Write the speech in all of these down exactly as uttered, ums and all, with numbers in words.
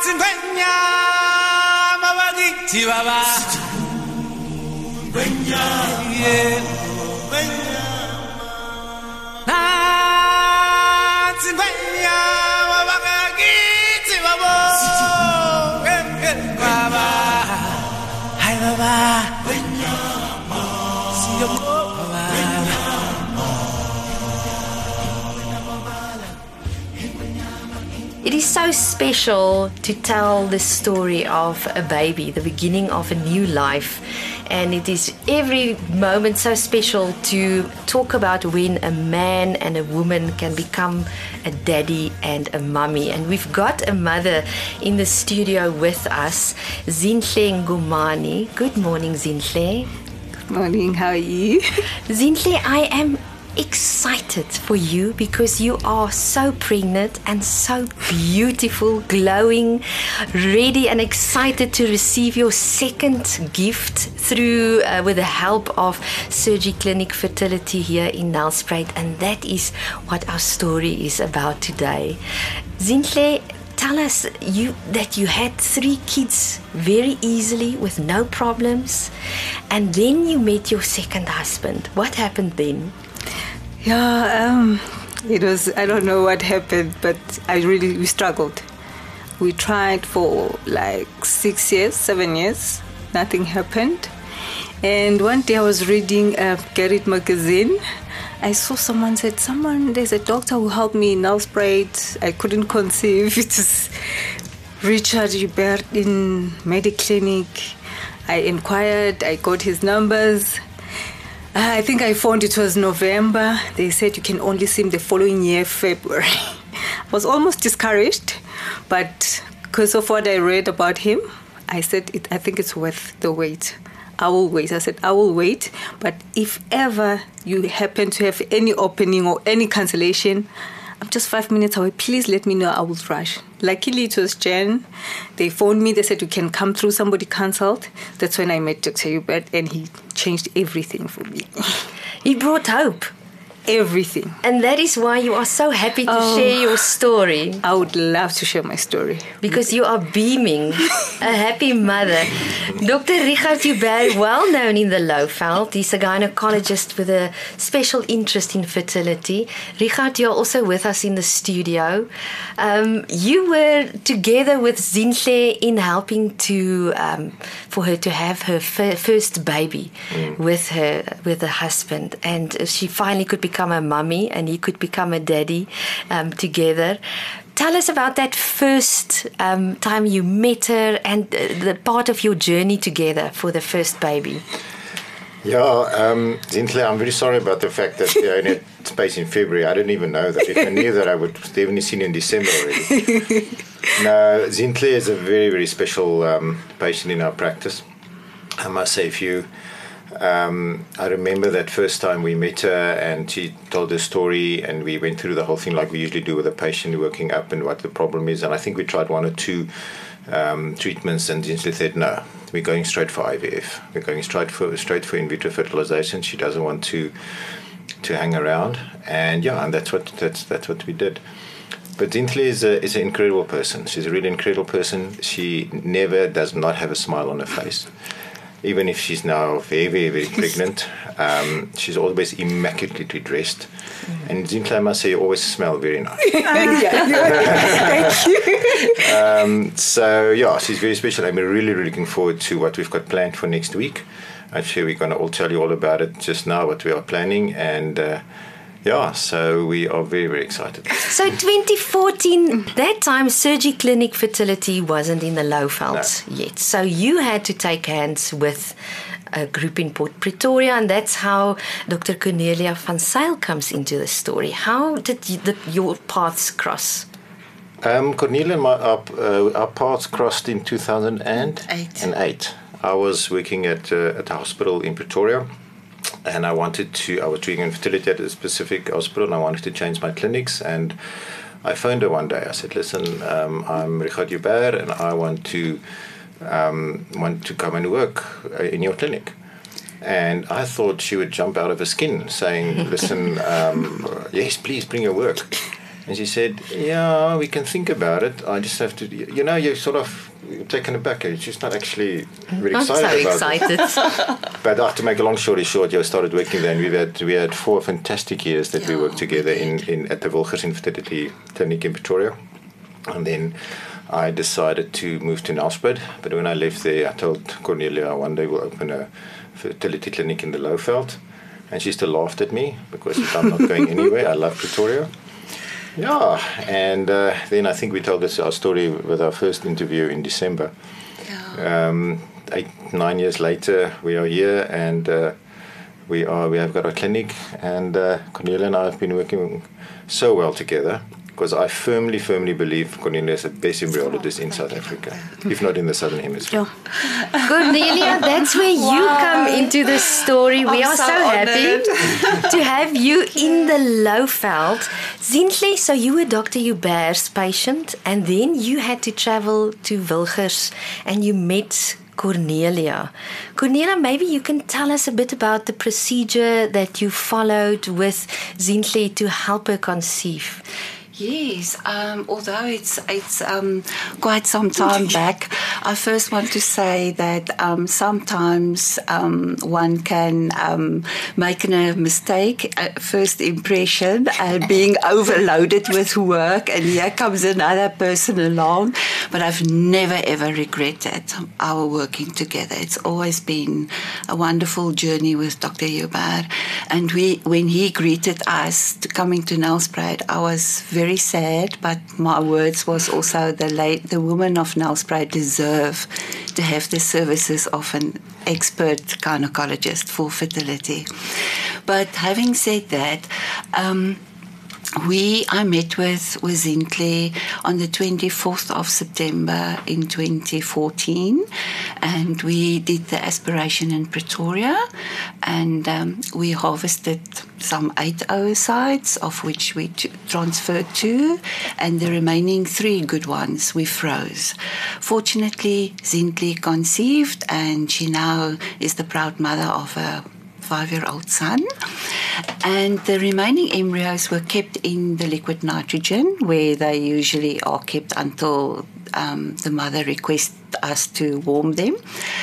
It is so special to tell the story of a baby, the beginning of a new life. And it is every moment so special to talk about when a man and a woman can become a daddy and a mummy. And we've got a mother in the studio with us, Zinhle Ngumani. Good morning, Zinhle. Good morning, how are you? Zinhle, I am excited for you because you are so pregnant and so beautiful, glowing, ready and excited to receive your second gift through uh, with the help of Surgery Clinic Fertility here in Nelspruit, and that is what our story is about today. Zinhle, tell us you that you had three kids very easily with no problems, and then you met your second husband. What happened then? Yeah, um, it was, I don't know what happened, but I really, we struggled. We tried for like six years, seven years, nothing happened. And one day I was reading a Gerrit magazine. I saw someone said, someone, there's a doctor who helped me in Nelspruit. I couldn't conceive. It was Richard Joubert in Mediclinic. I inquired, I got his numbers. I think I found it was November. They said you can only see him the following year, February. I was almost discouraged, but because of what I read about him, I said, it, I think it's worth the wait. I will wait. I said, I will wait. But if ever you happen to have any opening or any cancellation, I'm just five minutes away. Please let me know. I will rush. Luckily, it was Jen. They phoned me. They said, you can come through. Somebody cancelled. That's when I met Doctor Joubert, and he changed everything for me. He brought hope. Everything. And that is why you are so happy to oh, share your story. I would love to share my story. Because you are beaming, a happy mother. Doctor Richard Joubert, well known in the Lowveld. He's a gynecologist with a special interest in fertility. Richard, you're also with us in the studio. Um, you were together with Zinhle in helping to um, for her to have her f- first baby mm. with her with her husband, and she finally could become a mummy and he could become a daddy um, together. Tell us about that first um, time you met her and uh, the part of your journey together for the first baby. Yeah, um, Zinhle, I'm very sorry about the fact that we only had space in February. I didn't even know that. If I knew that, I would have definitely seen in December already. No, Zinhle is a very, very special um, patient in our practice. I must say, if you Um, I remember that first time we met her and she told her story, and we went through the whole thing like we usually do with a patient, working up and what the problem is. And I think we tried one or two um, treatments, and Zinhle said, no, we're going straight for I V F. We're going straight for straight for in vitro fertilization. She doesn't want to to hang around. And yeah, and that's what that's that's what we did. But Zinhle is a, is an incredible person. She's a really incredible person. She never does not have a smile on her face. Even if she's now very, very, very pregnant, um, she's always immaculately dressed. Mm. And Zinhle, I must say, you always smell very nice. Thank you. um, so, yeah, she's very special. I'm really, really looking forward to what we've got planned for next week. Actually, we're going to all tell you all about it just now, what we are planning. And, uh, yeah, so we are very, very excited. So twenty fourteen, that time Surgery Clinic Fertility wasn't in the Lowveld no. yet. So you had to take hands with a group in Port Pretoria, and that's how Doctor Cornelia van Zyl comes into the story. How did you, the, your paths cross? Um, Cornelia and my, our, uh, our paths crossed in two thousand eight. I was working at, uh, at a hospital in Pretoria. And I wanted to, I was treating infertility at a specific hospital, and I wanted to change my clinics. And I phoned her one day. I said, listen, um, I'm Richard Joubert, and I want to um, want to come and work in your clinic. And I thought she would jump out of her skin saying, listen, um, yes, please bring your work. And she said, yeah, we can think about it. I just have to, you know, you're sort of taken aback. She's not actually very excited I'm so about excited. it. But after make a long story short, yeah, I started working there, and we had we had four fantastic years that we worked together in, in at the Wilgers Infertility Clinic in Pretoria. And then I decided to move to Nelspruit. But when I left there, I told Cornelia one day we'll open a fertility clinic in the Lowveld. And she still laughed at me because I'm not going anywhere. I love Pretoria. Yeah, and uh, then I think we told us our story with our first interview in December. Yeah. Um, eight, nine years later, we are here, and uh, we are we have got our clinic, and uh, Cornelia and I have been working so well together. Because I firmly, firmly believe Cornelia is the best embryologist in South Africa, if not in the Southern Hemisphere. Yeah. Cornelia, that's where wow. you come into the story. We I'm are so, so happy to have you in the Lowveld. Zintle, so you were Doctor Hubert's patient, and then you had to travel to Wilgers, and you met Cornelia. Cornelia, maybe you can tell us a bit about the procedure that you followed with Zintle to help her conceive. Yes, um, although it's it's um, quite some time back, I first want to say that um, sometimes um, one can um, make a mistake at first impression and being overloaded with work, and here comes another person along. But I've never ever regretted our working together. It's always been a wonderful journey with Doctor Hubert, and we when he greeted us to coming to Nelspruit, I was very Very sad, but my words was also the late the women of Nelspruit deserve to have the services of an expert gynecologist for fertility. But having said that, um, we I met with with Zintle on the twenty-fourth of September in twenty fourteen, and we did the aspiration in Pretoria, and um, we harvested some eight oocytes, of which we t- transferred two, and the remaining three good ones we froze. Fortunately, Zintle conceived, and she now is the proud mother of a five-year-old son. And the remaining embryos were kept in the liquid nitrogen, where they usually are kept until um, the mother requests us to warm them.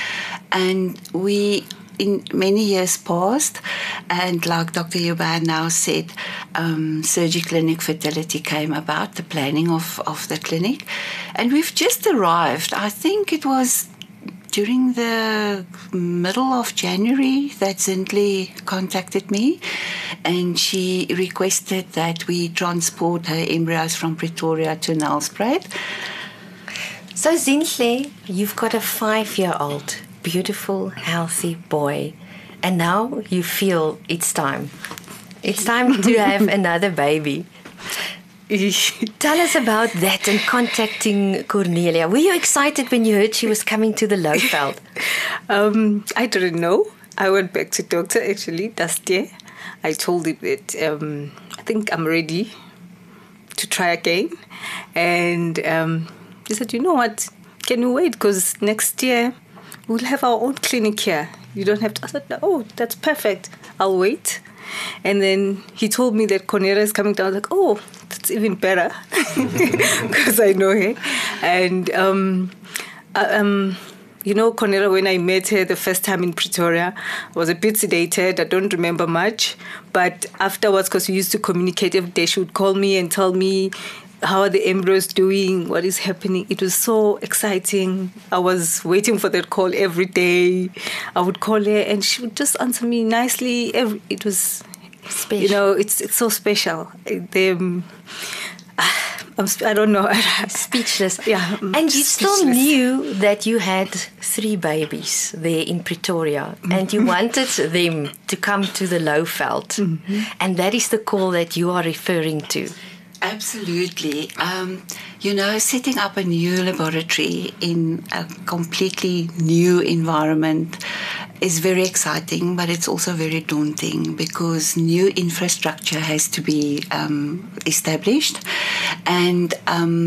And we, in many years past, and like Doctor Hubert now said, um, Surgery Clinic Fertility came about, the planning of, of the clinic. And we've just arrived. I think it was during the middle of January that Zintle contacted me, and she requested that we transport her embryos from Pretoria to Nelspruit. So Zintle, you've got a five-year-old, beautiful, healthy boy, and now you feel it's time. It's time to have another baby. Tell us about that and contacting Cornelia. Were you excited when you heard she was coming to the Lowveld? um, I didn't know. I went back to doctor actually last year. I told him that um, I think I'm ready to try again. And um, he said, you know what, can you wait? Because next year we'll have our own clinic here. You don't have to. I said, oh, that's perfect. I'll wait. And then he told me that Cornelia is coming down. I was like, oh, that's even better because I know her. And, um, um, you know, Cornelia, when I met her the first time in Pretoria, I was a bit sedated. I don't remember much. But afterwards, because we used to communicate every day, she would call me and tell me how are the embryos doing, what is happening. It was so exciting. I was waiting for that call every day. I would call her and she would just answer me nicely. Every, it was special. You know, it's it's so special. They, um, I'm, I don't know. Speechless. Yeah. And you still speechless. Knew that you had three babies there in Pretoria, mm-hmm. and you wanted them to come to the Lowveld. Mm-hmm. And that is the call that you are referring to. Absolutely. Um, you know, setting up a new laboratory in a completely new environment is very exciting, but it's also very daunting because new infrastructure has to be um, established. And, um,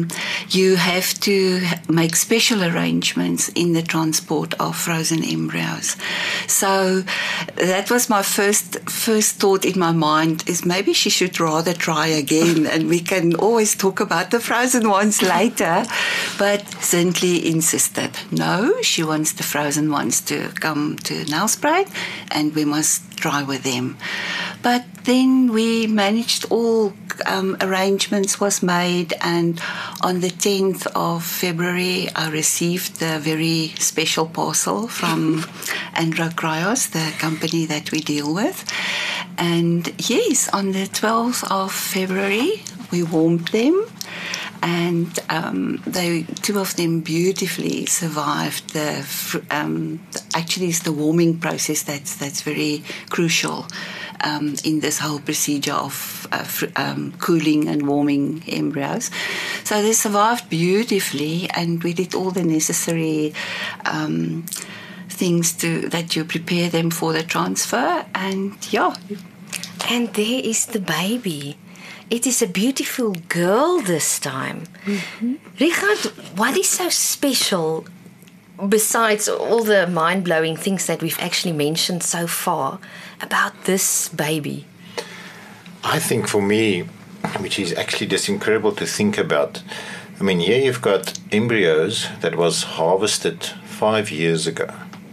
you have to make special arrangements in the transport of frozen embryos. So that was my first first thought in my mind, is maybe she should rather try again, and we can always talk about the frozen ones later. But Zindley insisted, no, she wants the frozen ones to come to Nelspruit, and we must try with them. But then we managed, all um, arrangements was made, and on the tenth of February I received a very special parcel from Andro Cryos, the company that we deal with. And yes, on the twelfth of February we warmed them, and um, they, two of them beautifully survived the. Um, actually, it's the warming process that's that's very crucial um, in this whole procedure of uh, um, cooling and warming embryos. So they survived beautifully, and we did all the necessary um, things to that you prepare them for the transfer. And yeah, and there is the baby. It is a beautiful girl this time. Mm-hmm. Richard, what is so special, besides all the mind-blowing things that we've actually mentioned so far, about this baby? I think for me, which is actually just incredible to think about, I mean, here you've got embryos that was harvested five years ago,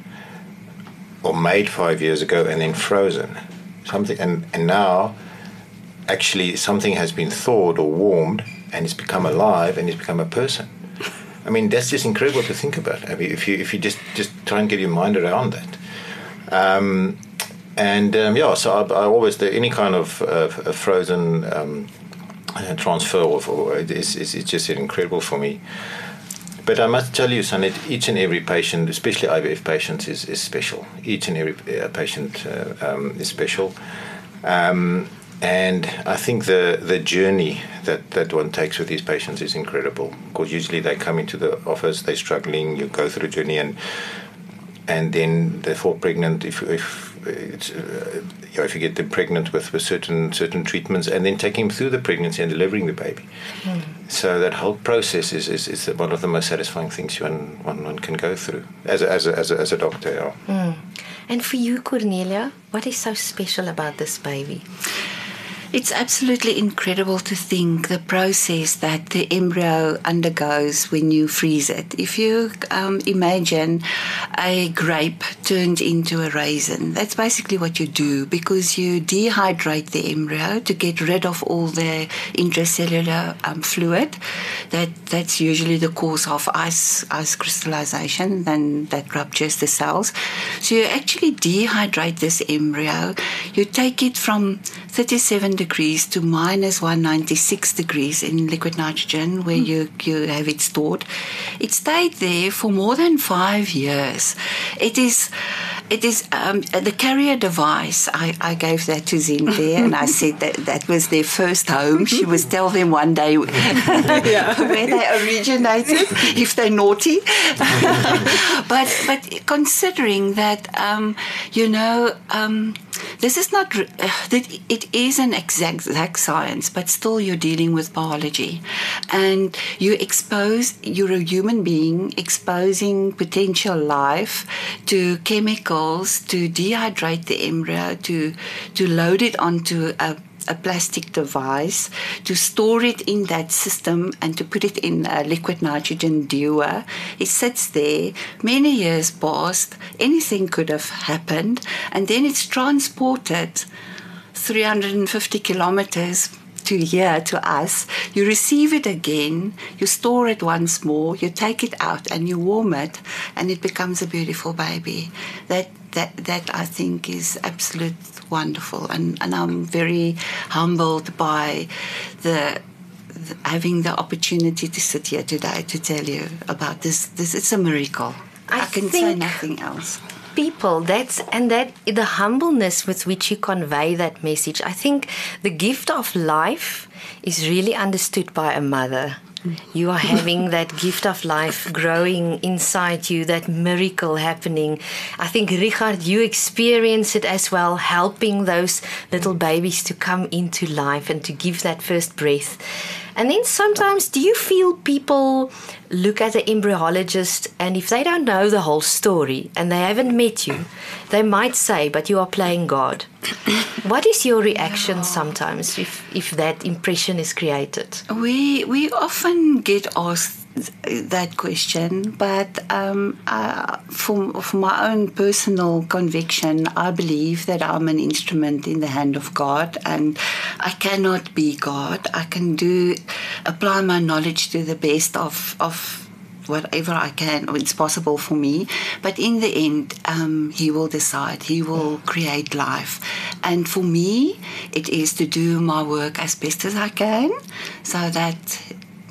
or made five years ago and then frozen. Something, and, and now actually something has been thawed or warmed and it's become alive and it's become a person. I mean, that's just incredible to think about. I mean, if you if you just, just try and get your mind around that. Um, and um, yeah, so I, I always do any kind of uh, frozen um, transfer of, or it's, it's, it's just incredible for me. But I must tell you, Sanet, each and every patient, especially I V F patients, is, is special. Each and every uh, patient uh, um, is special. Um, And I think the, the journey that, that one takes with these patients is incredible. Because usually they come into the office, they're struggling, you go through the journey, and and then they fall pregnant if if it's, uh, you know, if you get them pregnant with, with certain certain treatments, and then taking them through the pregnancy and delivering the baby. Mm. So that whole process is, is, is one of the most satisfying things one one, one can go through as a, as a, as a, as a doctor. Yeah. Mm. And for you, Cornelia, what is so special about this baby? It's absolutely incredible to think the process that the embryo undergoes when you freeze it. If you um, imagine a grape turned into a raisin, that's basically what you do, because you dehydrate the embryo to get rid of all the intracellular um, fluid. That that's usually the cause of ice ice crystallization, then that ruptures the cells. So you actually dehydrate this embryo. You take it from thirty-seven degrees to minus one hundred ninety-six degrees in liquid nitrogen, where mm. you, you have it stored. It stayed there for more than five years. It is it is um, the carrier device. I, I gave that to Zindley, and I said that that was their first home. She must tell them one day yeah. where they originated, if they're naughty. but but considering that, um, you know, um, this is not uh, that it is an exact, exact science, but still you're dealing with biology, and you expose. You're a human being exposing potential life to chemicals, to dehydrate the embryo, to to load it onto a a plastic device, to store it in that system, and to put it in a liquid nitrogen dewar. It sits there. Many years passed. Anything could have happened. And then it's transported three hundred fifty kilometers to here, to us. You receive it again. You store it once more. You take it out and you warm it, and it becomes a beautiful baby. That That, that I think is absolute wonderful, and, and I'm very humbled by the, the having the opportunity to sit here today to tell you about this. This it's a miracle. I, I can say nothing else. People, that's and that the humbleness with which you convey that message. I think the gift of life is really understood by a mother. You are having that gift of life growing inside you, that miracle happening. I think, Richard, you experience it as well, helping those little babies to come into life and to give that first breath. And then sometimes, do you feel people look at the embryologist, and if they don't know the whole story and they haven't met you, they might say, but you are playing God. What is your reaction sometimes if, if that impression is created? We we often get asked that question, but um, uh, for, for my own personal conviction, I believe that I'm an instrument in the hand of God, and I cannot be God. I can do apply my knowledge to the best of of whatever I can, or it's possible for me. But in the end, um, He will decide. He will create life. And for me, it is to do my work as best as I can, so that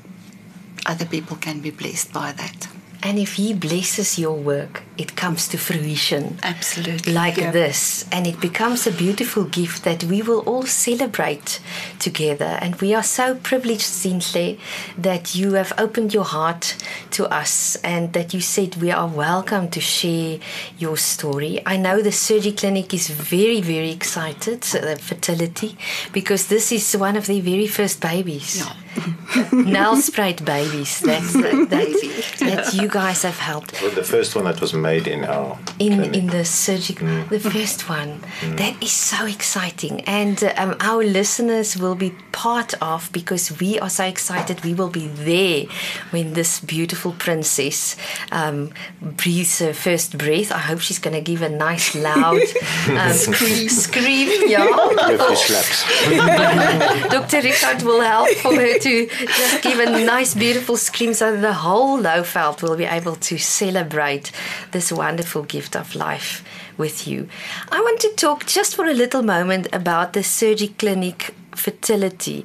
other people can be blessed by that. And if He blesses your work, it comes to fruition. Absolutely. Like Yeah. this. And it becomes a beautiful gift that we will all celebrate together. And we are so privileged, Zinhle, that you have opened your heart to us and that you said we are welcome to share your story. I know the Surgery Clinic is very, very excited, uh, fertility, because this is one of their very first babies. Yeah. Nelspruit babies that, that, that, that you guys have helped. Well, the first one that was made in our in clinic. in the surgical, the first one. That is so exciting, and uh, um, our listeners will be part of, because we are so excited. We will be there when this beautiful princess um, breathes her first breath. I hope she's going to give a nice loud um, scream. Scream, yeah. Give a few slaps. Doctor Richard will help for her to just give a nice, beautiful scream, so that the whole Lowveld will be able to celebrate this wonderful gift of life with you. I want to talk just for a little moment about the Surgery Clinic fertility.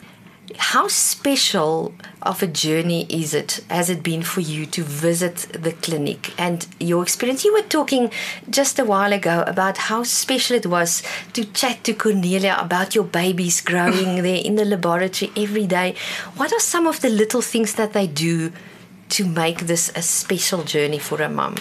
How special of a journey is it, has it been for you to visit the clinic and your experience? You were talking just a while ago about how special it was to chat to Cornelia about your babies growing there in the laboratory every day. What are some of the little things that they do to make this a special journey for a mum?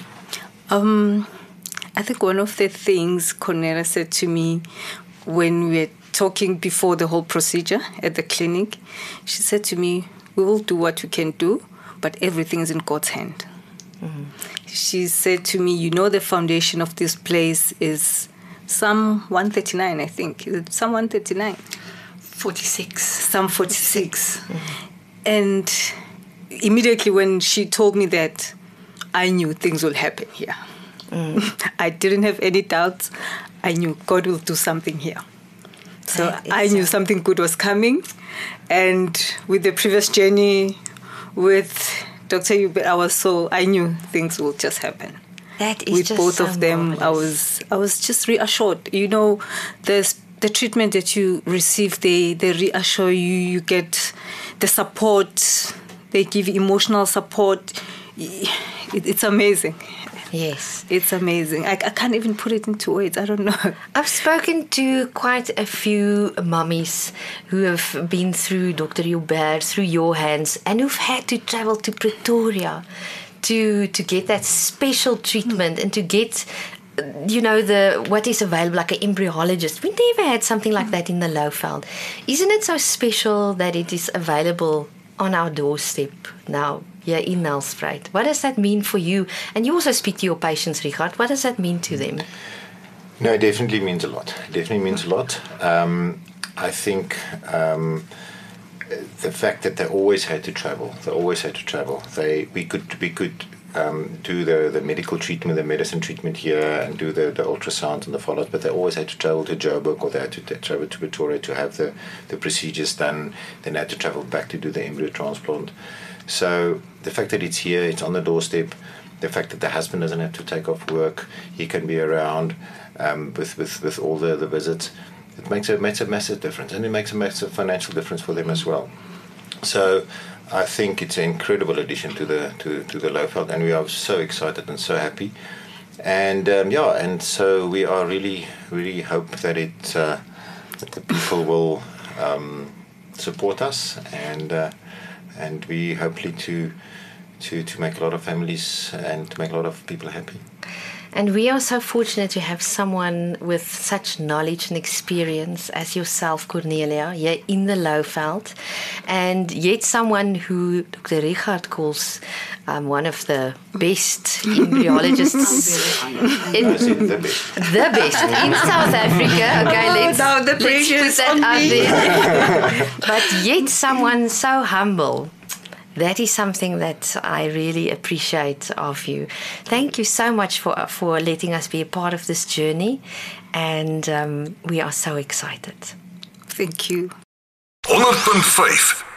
Um, I think one of the things Cornelia said to me when we were talking before the whole procedure at the clinic, she said to me, we will do what we can do, but everything is in God's hand. Mm-hmm. She said to me, you know, the foundation of this place is Psalm one thirty-nine, I think. Is it Psalm one thirty-nine? forty-six. Psalm forty-six. Mm-hmm. And immediately when she told me that, I knew things will happen here. Mm. I didn't have any doubts. I knew God will do something here. So I knew something good was coming. And with the previous journey with Doctor Yube, I was so, I knew things will just happen. That is with just both so of them, marvelous. I was I was just reassured. You know, there's the treatment that you receive, they, they reassure you, you get the support, they give you emotional support. It, it's amazing. Yes. It's amazing. I, I can't even put it into words. I don't know. I've spoken to quite a few mummies who have been through Doctor Joubert, through your hands, and who've had to travel to Pretoria to to get that special treatment and to get, you know, the what is available, like an embryologist. We never had something like that in the Lowveld. Isn't it so special that it is available on our doorstep now? Yeah, in Nelspruit. What does that mean for you? And you also speak to your patients, Richard. What does that mean to them? No, it definitely means a lot. It definitely means a lot. Um, I think um, the fact that they always had to travel. They always had to travel. They we could we could um, do the, the medical treatment, the medicine treatment here, and do the, the ultrasounds and the follow-ups, but they always had to travel to Joburg, or they had to t- travel to Pretoria to have the, the procedures done. Then they had to travel back to do the embryo transplant. So the fact that it's here, it's on the doorstep, the fact that the husband doesn't have to take off work, he can be around um, with, with, with all the, the visits, it makes a, makes a massive difference, and it makes a massive financial difference for them as well. So I think it's an incredible addition to the to, to the Lowveld, and we are so excited and so happy. And um, yeah, and so we are really, really hope that it uh, that the people will um, support us, and uh, and we hopefully to to to make a lot of families and to make a lot of people happy. And we are so fortunate to have someone with such knowledge and experience as yourself, Cornelia, here in the Lowveld. And yet someone who Doctor Richard calls um, one of the best embryologists. in, I said the best. the best in South Africa. Okay, let's, now the let's pressure put is that on out me. there. But yet someone so humble. That is something that I really appreciate of you. Thank you so much for for letting us be a part of this journey, and um, we are so excited. Thank you. honderd punt vyf